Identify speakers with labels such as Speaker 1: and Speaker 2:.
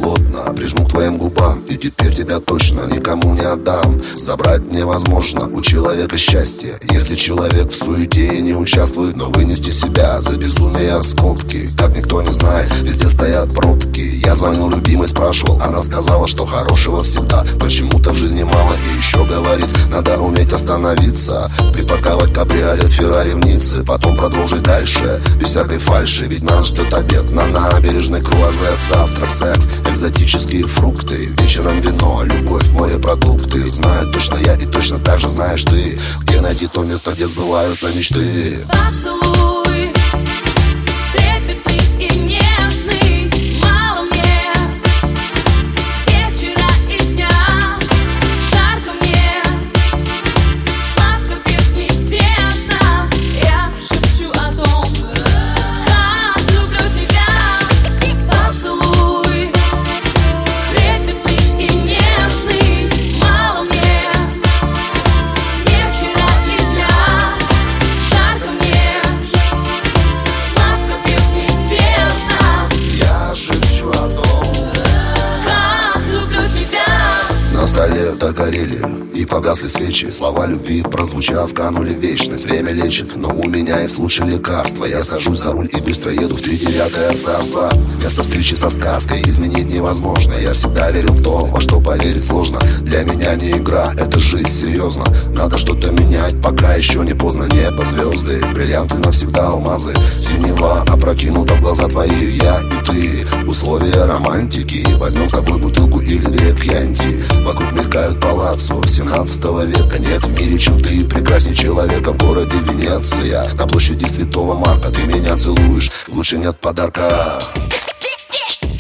Speaker 1: плотно прижму к твоим губам, и теперь тебя точно никому не отдам. Забрать невозможно у человека счастье, если человек в суете не участвует. Но вынести себя за безумие в скобки, как никто не знает, везде стоят пробки. Я звонил любимой, спрашивал, она сказала, что хорошего всегда почему-то в жизни мало. И еще говорит, надо уметь остановиться, припарковать кабриолет, Феррари в Ницце, потом продолжить дальше, без всякой фальши. Ведь нас ждет обед на набережной, круазет, завтрак, секс, экзотические фрукты, вечером вино, любовь, морепродукты. Знаю точно я и точно так же знаешь ты, где найти то место, где сбываются мечты.
Speaker 2: Поцелуй трепетный и нежный, мало мне вечера и дня. Жарко мне, сладко, безмятежно. Я шепчу о том, как люблю тебя. Поцелуй трепетный и нежный, мало мне вечера и дня. Жарко мне, сладко, безмятежно.
Speaker 1: Я шепчу о том,
Speaker 2: Как люблю тебя.
Speaker 1: на столе догорели и погасли свечи. Слова любви, прозвучав, канули в вечность. Время лечит, но у меня есть лучшее лекарство. Я сажусь за руль и быстро еду в 39-е царство. Место встречи со сказкой изменить невозможно. Я всегда верил в то, во что поверить сложно. Для меня не игра, это жизнь, серьезно. Надо что-то менять, пока еще не поздно. Небо, звезды, бриллианты навсегда, алмазы. Синева опрокинута в глаза твои, я и ты. Условия романтики, возьмем с собой бутылку или две кьянти. Вокруг мелькают палаццо 17 века. Нет в мире, чем ты, прекрасней человека в городе Венеция. На площади Святого Марка ты меня целуешь, лучше нет подарка.